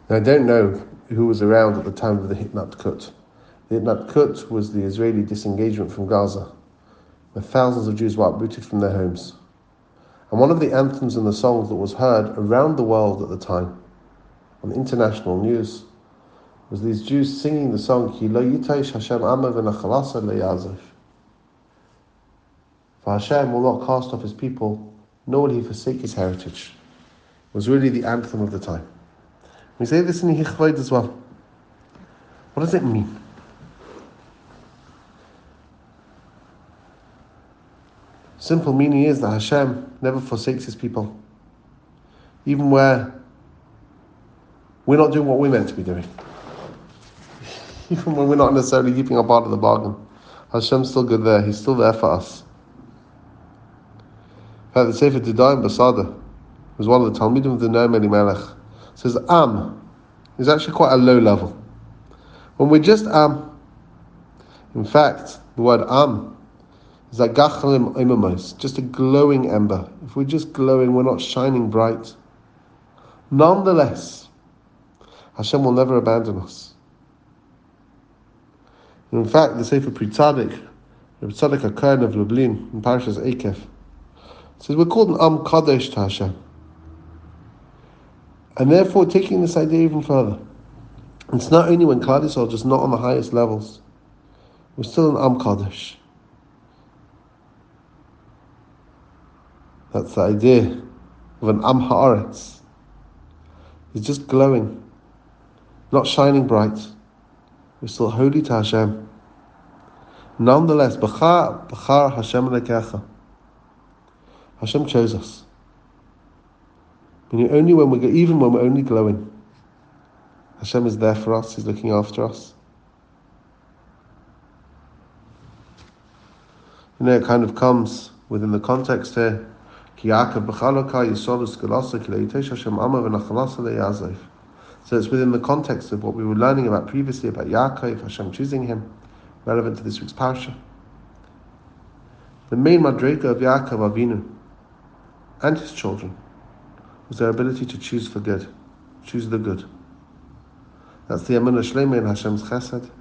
Now, I don't know who was around at the time of the Hitnatkut. The Hitnatkut was the Israeli disengagement from Gaza, where thousands of Jews were uprooted from their homes. And one of the anthems and the songs that was heard around the world at the time, on international news, was these Jews singing the song, Ki lo yitaish Hashem ama v'nachalasa le'yazif. For Hashem will not cast off his people, nor will he forsake his heritage. It was really the anthem of the time. We say this in Yichvoid as well. What does it mean? Simple meaning is that Hashem never forsakes his people, even where we're not doing what we're meant to be doing. Even when we're not necessarily keeping our part of the bargain, Hashem's still good there. He's still there for us. In fact, the Sefer Didayim Basada was one of the Talmidim of the Noam Elimelech. Says Am is actually quite a low level. When we're just Am, in fact, the word Am is like Gachalim Imamos, just a glowing ember. If we're just glowing, we're not shining bright. Nonetheless, Hashem will never abandon us. And in fact, the Sefer Pri Tzadik, Rabbi Tzadok HaKohen of Lublin, in Parashas Eikev, says we're called an Am Kadosh to Hashem. And therefore, taking this idea even further, it's not only when Klal Yisrael are just not on the highest levels, we're still an Am Kadosh. That's the idea of an Am Haaretz. It's just glowing, not shining bright. We're still holy to Hashem. Nonetheless, B'char Hashem Elokecha. Hashem chose us. And only when even when we're only glowing, Hashem is there for us. He's looking after us. It kind of comes within the context here. So it's within the context of what we were learning about previously about Yaakov, Hashem choosing him, relevant to this week's parasha. The main madrega of Yaakov Avinu and his children was their ability to choose for good, choose the good. That's the Emunah Shlema in Hashem's Chesed,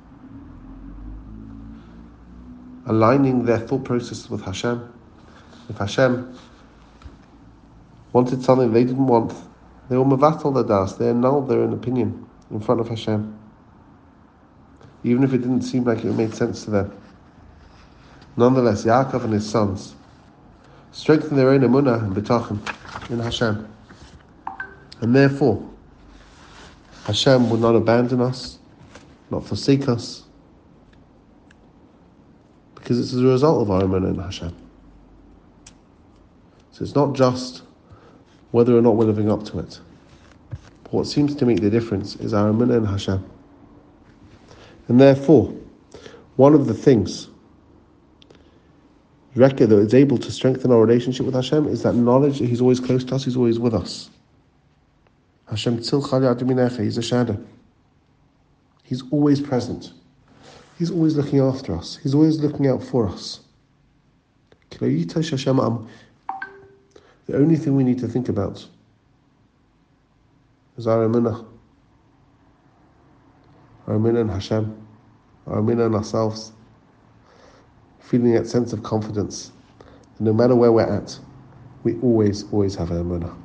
aligning their thought process with Hashem. If Hashem wanted something they didn't want, they will mevatel their das, they annulled their own opinion in front of Hashem, even if it didn't seem like it made sense to them. Nonetheless, Yaakov and his sons strengthened their own emunah and bitachon in Hashem. And therefore, Hashem will not abandon us, not forsake us, because it's as a result of our emunah in Hashem. So it's not just whether or not we're living up to it. But what seems to make the difference is our emunah in Hashem. And therefore, one of the things that is able to strengthen our relationship with Hashem is that knowledge that He's always close to us, He's always with us. Hashem tzilcha yad yaminecha, He's a shadow. He's always present. He's always looking after us. He's always looking out for us. The only thing we need to think about is our emunah. Our emunah in Hashem. Our emunah in ourselves. Feeling that sense of confidence. And no matter where we're at, we always have an emunah.